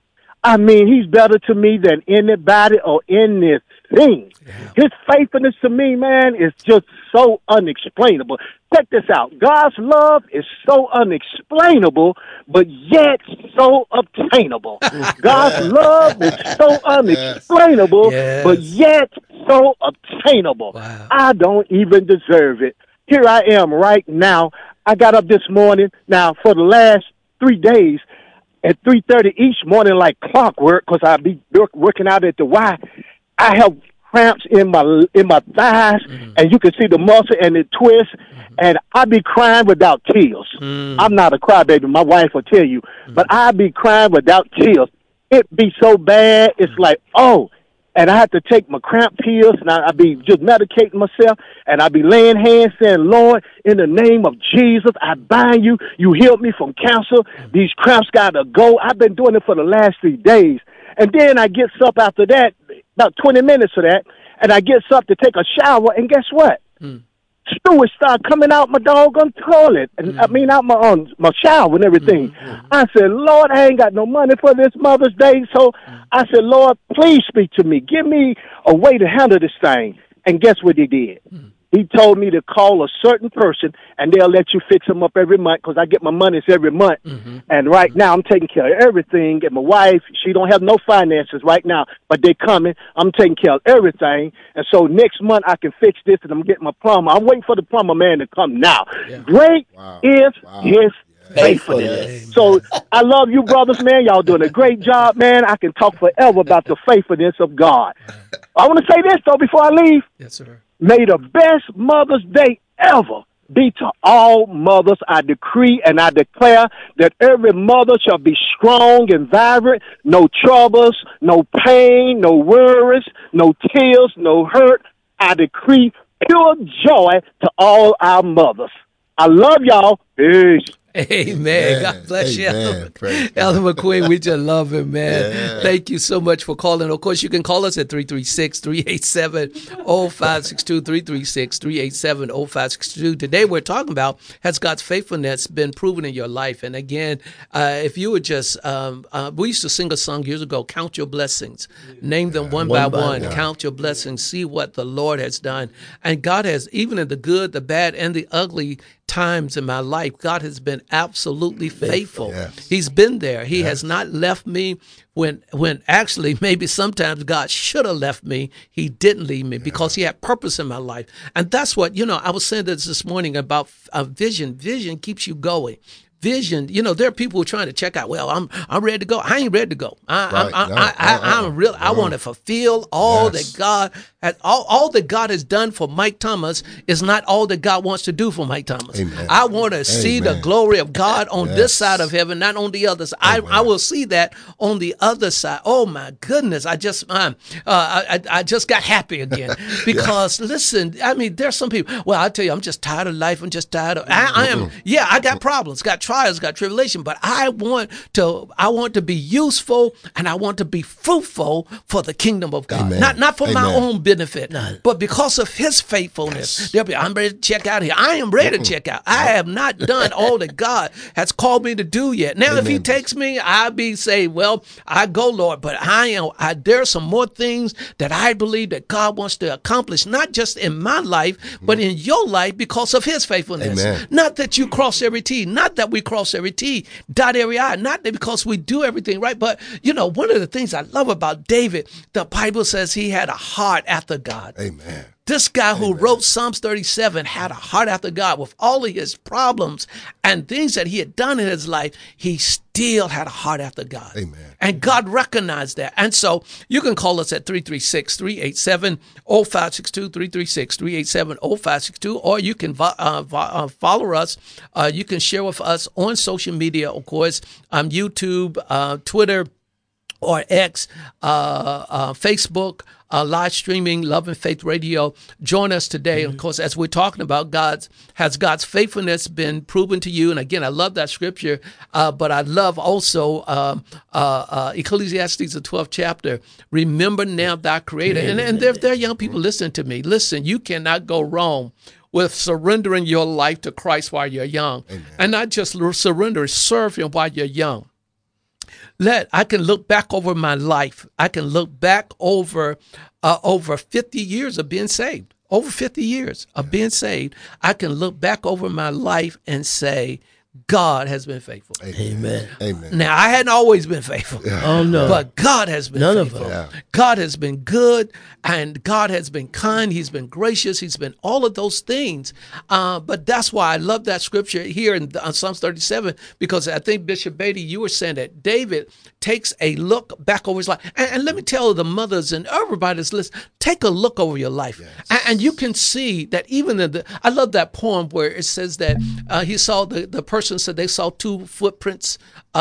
I mean, he's better to me than anybody or anything. His faithfulness to me, man, is just so unexplainable. Check this out. God's love is so unexplainable, but yet so obtainable. God's love is so unexplainable, but yet so obtainable. I don't even deserve it. Here I am right now. I got up this morning. Now, for the last 3 days, at 3:30 each morning, like clockwork, because I be working out at the Y, I have cramps in my thighs, and you can see the muscle and it twists, and I be crying without tears. I'm not a crybaby, my wife will tell you, but I be crying without tears. It be so bad, it's like, oh, and I have to take my cramp pills, and I be just medicating myself, and I be laying hands saying, Lord, in the name of Jesus, I bind you. You healed me from cancer. These cramps got to go. I've been doing it for the last 3 days. And then I get up after that, about 20 minutes of that, and I get up to take a shower, and guess what? Stewards start coming out my doggone toilet, and I mean out my shower and everything. I said, Lord, I ain't got no money for this Mother's Day, so I said, Lord, please speak to me. Give me a way to handle this thing. And guess what he did? He told me to call a certain person, and they'll let you fix them up every month, because I get my monies every month. And right now, I'm taking care of everything. And my wife, she don't have no finances right now, but they coming. I'm taking care of everything. And so next month, I can fix this, and I'm getting my plumber. I'm waiting for the plumber man to come now. Great is his faithfulness. So I love you, brothers, man. Y'all doing a great job, man. I can talk forever about the faithfulness of God. I want to say this, though, before I leave. Yes, sir. May the best Mother's Day ever be to all mothers. I decree and I declare that every mother shall be strong and vibrant, no troubles, no pain, no worries, no tears, no hurt. I decree pure joy to all our mothers. I love y'all. Peace. Amen. God bless you, Elder McQueen. We just love him, man. Thank you so much for calling. Of course, you can call us at 336-387-0562, 336-387-0562. Today, we're talking about, has God's faithfulness been proven in your life? And again, if you would just, we used to sing a song years ago, Count Your Blessings. Name them one by one. Count your blessings. See what the Lord has done. And God has, even in the good, the bad, and the ugly times in my life, God has been absolutely faithful. He's been there. He has not left me when actually maybe sometimes God should have left me. He didn't leave me because he had purpose in my life. And that's what, I was saying this morning about vision. Vision keeps you going. Vision, there are people who are trying to check out. Well, I'm ready to go. I ain't ready to go. I want to fulfill all that God all that God has done for Mike Thomas is not all that God wants to do for Mike Thomas. Amen. I want to see the glory of God on Yes. this side of heaven, not on the other side. I will see that on the other side. Oh my goodness! I just got happy again because listen, I mean, there's some people. Well, I tell you, I'm just tired of life. I'm just tired of. I am. Yeah, I got problems, got trials, got tribulation, but I want to be useful and I want to be fruitful for the kingdom of God. Amen. Not for my Amen. own benefit, but because of His faithfulness. They'll be, I'm ready to check out here. I am ready to check out. I have not done all that God has called me to do yet. Now, if He takes me, I'll be say, well, I go, Lord, but there are some more things that I believe that God wants to accomplish, not just in my life, but in your life because of His faithfulness. Amen. Not that you cross every T, not that we cross every T, dot every I, not that because we do everything right, but one of the things I love about David, the Bible says he had a heart after God. Amen. This guy who wrote Psalms 37 had a heart after God. With all of his problems and things that he had done in his life, he still had a heart after God. Amen. And God recognized that. And so you can call us at 336-387-0562, 336-387-0562, or you can follow us. You can share with us on social media, of course, YouTube, Twitter, or X, Facebook, live streaming, Love and Faith Radio. Join us today. Of course, as we're talking about has God's faithfulness been proven to you? And again, I love that scripture, but I love also Ecclesiastes, the 12th chapter. Remember now thy Creator. And there are young people listening to me. Listen, you cannot go wrong with surrendering your life to Christ while you're young. Amen. And not just surrender, serve Him while you're young. I can look back over my life. I can look back over 50 years of being saved. Over 50 years of being saved. I can look back over my life and say, God has been faithful. Amen. Amen. Now, I hadn't always been faithful. Yeah. Oh, no. But God has been faithful. Of us. Yeah. God has been good, and God has been kind. He's been gracious. He's been all of those things. But that's why I love that scripture here in Psalms 37, because I think, Bishop Beatty, you were saying that David takes a look back over his life. And let me tell the mothers and everybody that's listening, take a look over your life. Yes. And you can see that even I love that poem where it says that he saw the person said they saw two footprints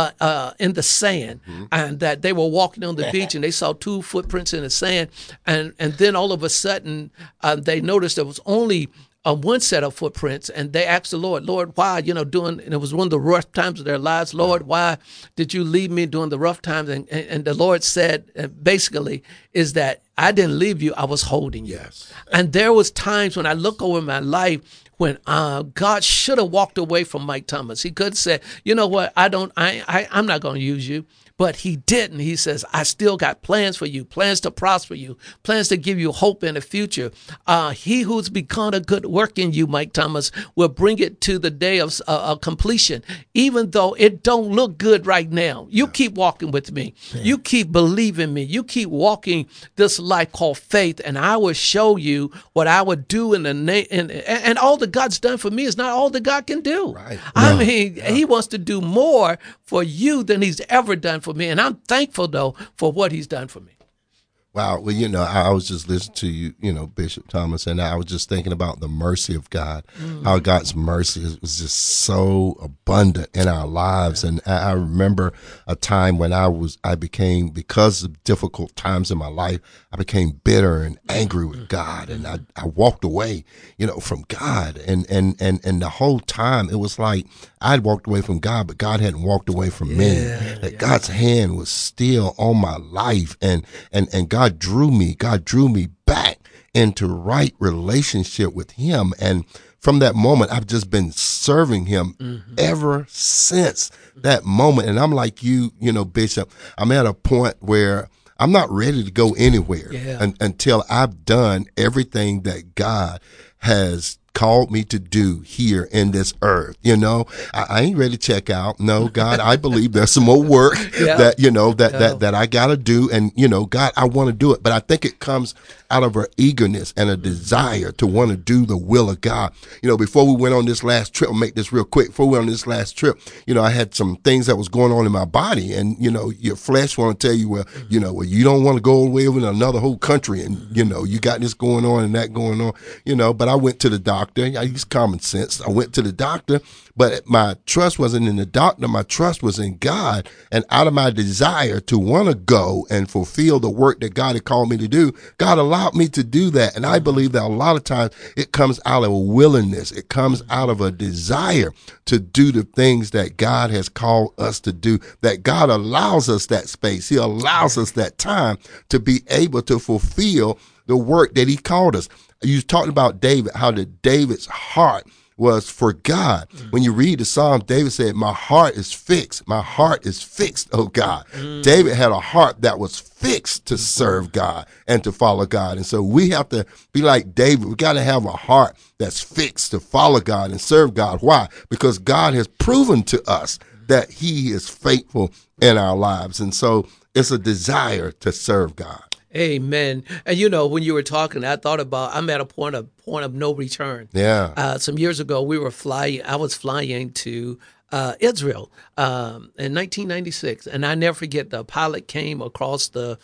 in the sand, and that they were walking on the beach and they saw two footprints in the sand, and then all of a sudden they noticed there was only one set of footprints, and they asked the Lord, why, and it was one of the rough times of their lives. Lord, why did you leave me during the rough times? And the Lord said, basically, is that I didn't leave you, I was holding you. Yes. And there was times when I look over my life when God should have walked away from Mike Thomas. He could have said, you know what, I'm not going to use you. But He didn't. He says, I still got plans for you, plans to prosper you, plans to give you hope in the future. He who's begun a good work in you, Mike Thomas, will bring it to the day of completion, even though it don't look good right now. You keep walking with me. Yeah. You keep believing me. You keep walking this life called faith, and I will show you what I would do in the name. And all that God's done for me is not all that God can do. Right. I mean, He wants to do more for you than He's ever done for me. And I'm thankful, though, for what He's done for me. Wow. Well, I was just listening to you, Bishop Thomas, and I was just thinking about the mercy of God, how God's mercy was just so abundant in our lives. And I remember a time when I became, because of difficult times in my life, I became bitter and angry with God, and I walked away, from God. And the whole time it was like I'd walked away from God, but God hadn't walked away from me. That God's hand was still on my life, and God drew me back into right relationship with Him. And from that moment, I've just been serving Him ever since that moment. And I'm like you, Bishop, I'm at a point where I'm not ready to go anywhere until I've done everything that God has called me to do here in this earth. You know, I ain't ready to check out. No, God, I believe there's some more work that, you know, that I got to do. And, you know, God, I want to do it. But I think it comes out of our eagerness and a desire to want to do the will of God. You know, before we went on this last trip, I'll make this real quick. Before we went on this last trip, you know, I had some things that was going on in my body, and, you know, your flesh want to tell you, well, you know, well, you don't want to go all the way over to another whole country, and, you know, you got this going on and that going on, you know, but I went to the doctor. I use common sense. I went to the doctor, but my trust wasn't in the doctor. My trust was in God, and out of my desire to want to go and fulfill the work that God had called me to do, God allowed me to do that. And I believe that a lot of times it comes out of a willingness. It comes out of a desire to do the things that God has called us to do, that God allows us that space. He allows us that time to be able to fulfill the work that he called us. You talked about David, how David's heart was for God. When you read the Psalms, David said, my heart is fixed. My heart is fixed, oh God. David had a heart that was fixed to serve God and to follow God. And so we have to be like David. We got to have a heart that's fixed to follow God and serve God. Why? Because God has proven to us that he is faithful in our lives. And so it's a desire to serve God. Amen. And you know, when you were talking, I thought about, I'm at a point of no return. Yeah. Some years ago, I was flying to Israel in 1996, and I never forget, the pilot came across the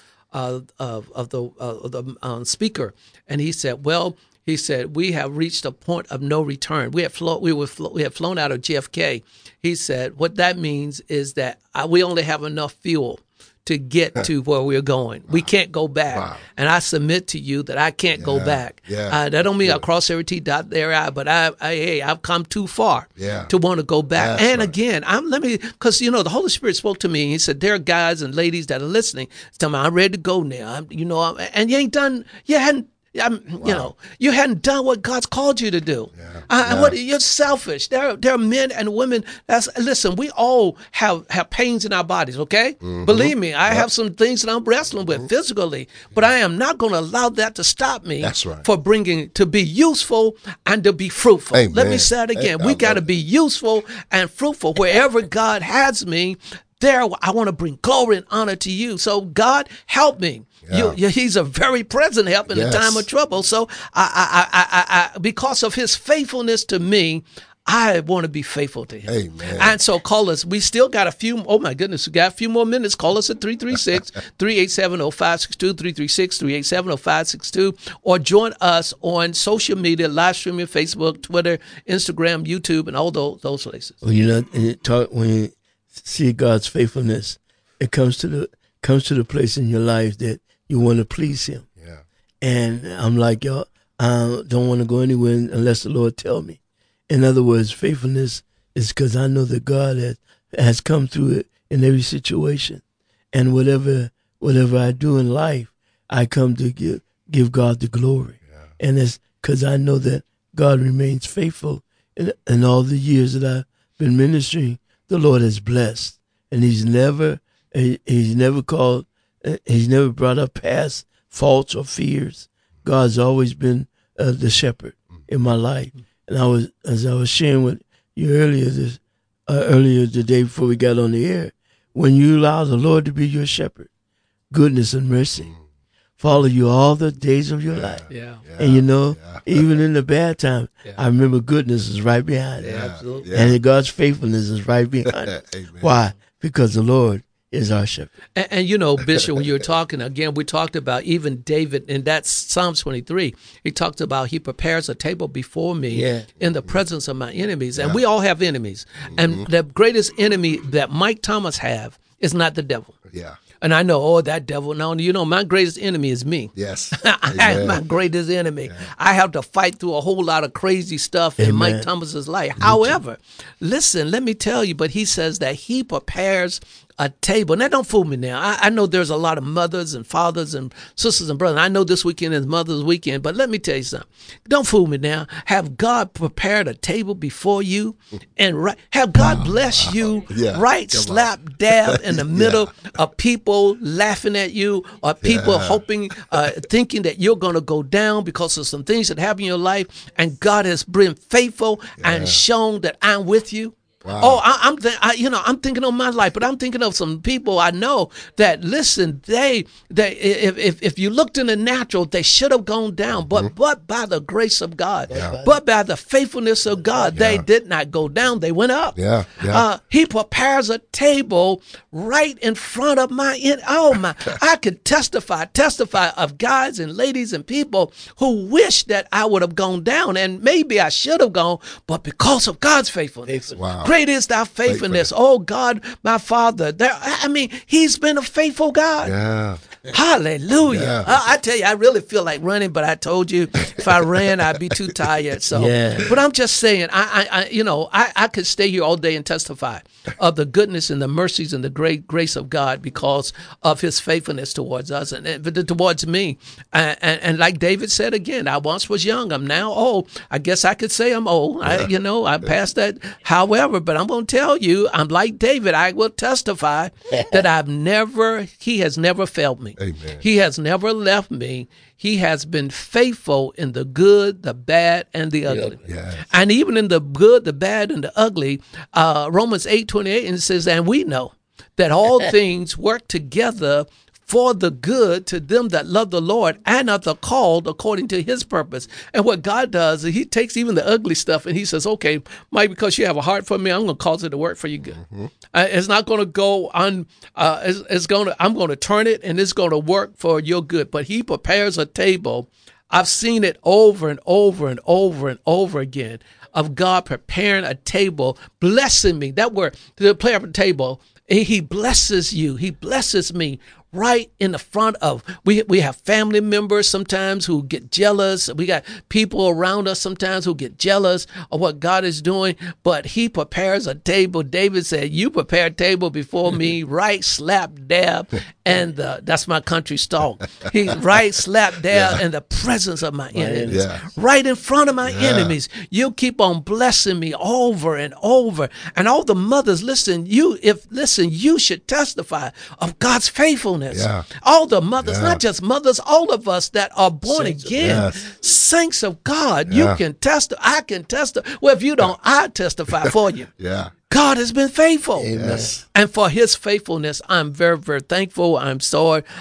speaker, and he said, "Well," he said, "we have reached a point of no return. We had flown out of JFK." He said, "What that means is that we only have enough fuel to get to where we're going. We can't go back." Wow. And I submit to you that I can't go back. Yeah. That don't mean I cross every T, dot their I, but I've come too far to want to go back. That's and right. again, because you know, the Holy Spirit spoke to me. He said, there are guys and ladies that are listening. Tell me, I'm ready to go now. And you ain't done. You hadn't. You know, you hadn't done what God's called you to do. You're selfish. There are men and women. Listen, we all have pains in our bodies. Okay, believe me, I have some things that I'm wrestling with physically, but I am not going to allow that to stop me. That's right. For bringing to be useful and to be fruitful. Amen. Let me say it again. We got to be useful and fruitful wherever God has me. There, I want to bring glory and honor to you. So God, help me. He's a very present help in the time of trouble. So I because of his faithfulness to me, I want to be faithful to him. Amen. And so call us. We still got oh my goodness, we got a few more minutes. Call us at 336-387-0562, 336-387-0562, or join us on social media, live streaming, Facebook, Twitter, Instagram, YouTube, and all those places. Well, you know, when you see God's faithfulness, it comes to the place in your life that you want to please him. Yeah. And I'm like, y'all, I don't want to go anywhere unless the Lord tell me. In other words, faithfulness is because I know that God has come through it in every situation. And whatever I do in life, I come to give God the glory. Yeah. And it's because I know that God remains faithful. In all the years that I've been ministering, the Lord has blessed. And he's never brought up past faults or fears. God's always been the shepherd in my life. And as I was sharing with you earlier today before we got on the air, when you allow the Lord to be your shepherd, goodness and mercy follow you all the days of your life. Yeah. And even in the bad times, I remember goodness is right behind it. Absolutely. And God's faithfulness is right behind it. Why? Because the Lord is our shepherd. And Bishop, when you were talking, again, we talked about even David, and that's Psalms 23. He talked about he prepares a table before me in the presence of my enemies. And we all have enemies. And the greatest enemy that Mike Thomas have is not the devil. Yeah. And I know, that devil. No, my greatest enemy is me. Yes. I am my greatest enemy. Yeah. I have to fight through a whole lot of crazy stuff in Mike Thomas's life. However, listen, let me tell you, but he says that he prepares a table. Now, don't fool me now. I know there's a lot of mothers and fathers and sisters and brothers. I know this weekend is Mother's Weekend, but let me tell you something. Don't fool me now. Have God prepared a table before you and have God bless you slap dab in the middle of people people laughing at you, or people hoping, thinking that you're going to go down because of some things that happen in your life, and God has been faithful and shown that I'm with you. Wow. Oh, I'm thinking of my life, but I'm thinking of some people I know that, listen, they if you looked in the natural, they should have gone down, but by the grace of God, but by the faithfulness of God, they did not go down, they went up. He prepares a table right in front of I could testify of guys and ladies and people who wish that I would have gone down, and maybe I should have gone, but because of God's faithfulness. Wow. Great is thy faithfulness. Oh God, my Father. He's been a faithful God. Yeah. Hallelujah. Yeah. I tell you, I really feel like running, but I told you if I ran, I'd be too tired. So, but I'm just saying, I could stay here all day and testify of the goodness and the mercies and the great grace of God because of his faithfulness towards us and towards me. And like David said again, I once was young, I'm now old. I guess I could say I'm old. I passed that. However, but I'm going to tell you, I'm like David. I will testify that he has never failed me. Amen. He has never left me. He has been faithful in the good, the bad, and the ugly. Yes. And even in the good, the bad, and the ugly, Romans 8:28, and it says, and we know that all things work together for the good to them that love the Lord and are the called according to his purpose. And what God does is he takes even the ugly stuff and he says, okay, Mike, because you have a heart for me, I'm going to cause it to work for you good. Mm-hmm. It's not going to go on. I'm going to turn it and it's going to work for your good. But he prepares a table. I've seen it over and over and over and over again of God preparing a table, blessing me. That word, to prepare a table, he blesses you. He blesses me right in the front of, we have family members sometimes who get jealous. We got people around us sometimes who get jealous of what God is doing, but he prepares a table. David said, you prepare a table before me, right slap dab, and that's my country song. He right slap dab in the presence of my enemies, right in front of my enemies. You keep on blessing me over and over. And all the mothers, listen, you should testify of God's faithfulness. Yeah. All the mothers, not just mothers, all of us that are born again, saints of God, you can testify. I can testify. Well, if you don't, I testify for you. God has been faithful. Yes. And for his faithfulness, I'm very, very thankful. I am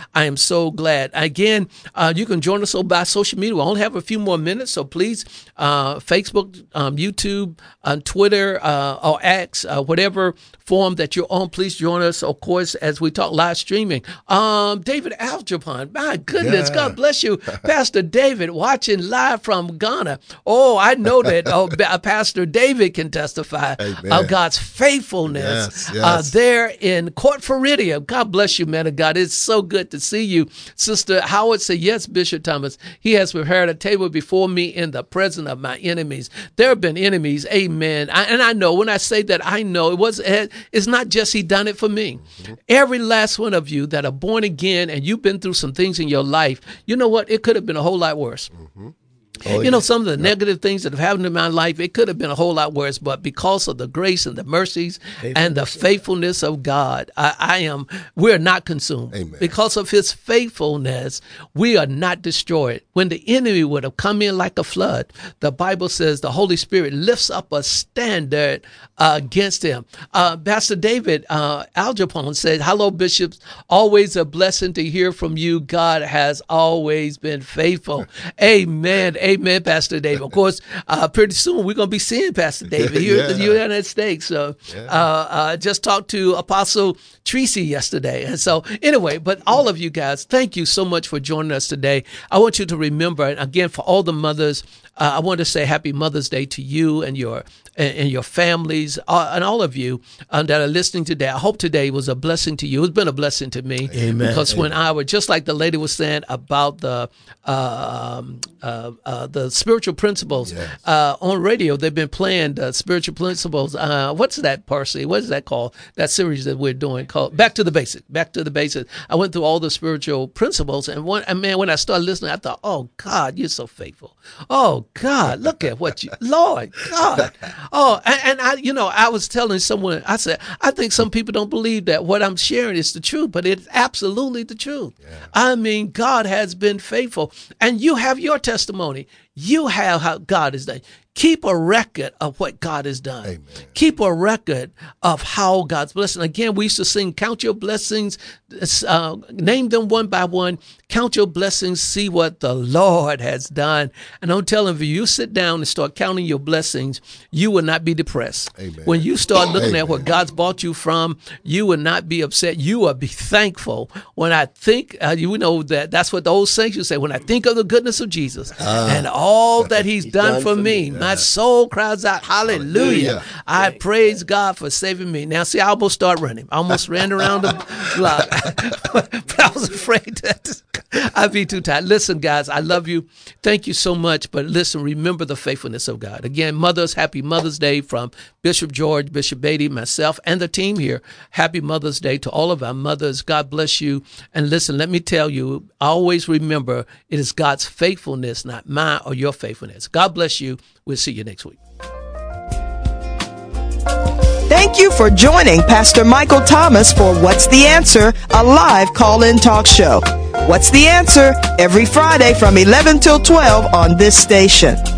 so glad. Again, you can join us by social media. We only have a few more minutes, so please, Facebook, YouTube, Twitter, or X, whatever form that you're on, please join us, of course, as we talk live streaming. David Aljapon, my goodness, God bless you. Pastor David, watching live from Ghana. Oh, I know that Pastor David can testify of God's faithfulness there in Court Florida. God bless you, man of God. It's so good to see you. Sister Howard said, yes, Bishop Thomas, he has prepared a table before me in the presence of my enemies. There have been enemies, amen. And I know when I say that, I know it's not just he done it for me. Mm-hmm. Every last one of you that are born again and you've been through some things in your life, you know what? It could have been a whole lot worse. Mm-hmm. Some of the negative things that have happened in my life, it could have been a whole lot worse, but because of the grace and the mercies and the faithfulness of God, we're not consumed. Amen. Because of his faithfulness, we are not destroyed. When the enemy would have come in like a flood, the Bible says the Holy Spirit lifts up a standard against him. Pastor David Aljapon said, hello, bishops. Always a blessing to hear from you. God has always been faithful. Amen. Amen, Pastor David. Of course, pretty soon we're going to be seeing Pastor David here in the United States. So just talked to Apostle Tracy yesterday. And so anyway, but all of you guys, thank you so much for joining us today. I want you to remember, and again, for all the mothers, I want to say Happy Mother's Day to you and your families and all of you that are listening today. I hope today was a blessing to you. It's been a blessing to me. Amen. Because when I was, just like the lady was saying about the spiritual principles on radio, they've been playing the spiritual principles. What's that, Parsley? What is that called? That series that we're doing called Back to the Basics. Back to the Basics. I went through all the spiritual principles, and when I started listening, I thought, oh God, you're so faithful. Oh God, look at what you, Lord God. Oh, and I was telling someone, I said, I think some people don't believe that what I'm sharing is the truth, but it's absolutely the truth. Yeah. I mean, God has been faithful, and you have your testimony. You have how God has done. Keep a record of what God has done. Amen. Keep a record of how God's blessing. Again, we used to sing, count your blessings, name them one by one, count your blessings, see what the Lord has done. And I'm telling you sit down and start counting your blessings, you will not be depressed. Amen. When you start looking at what God's brought you from, you will not be upset. You will be thankful. When I think, that's what the old saints used to say, when I think of the goodness of Jesus and all that he's done for me, my soul cries out, hallelujah. I praise God for saving me. Now, see, I almost start running. I almost ran around the block, but I was afraid that I'd be too tired. Listen, guys, I love you. Thank you so much. But listen, remember the faithfulness of God. Again, mothers, happy Mother's Day from Bishop George, Bishop Beatty, myself, and the team here. Happy Mother's Day to all of our mothers. God bless you. And listen, let me tell you, always remember it is God's faithfulness, not mine or your faithfulness. God bless you. We'll see you next week. Thank you for joining Pastor Michael Thomas for What's the Answer, a live call-in talk show. What's the Answer? Every Friday from 11 till 12 on this station.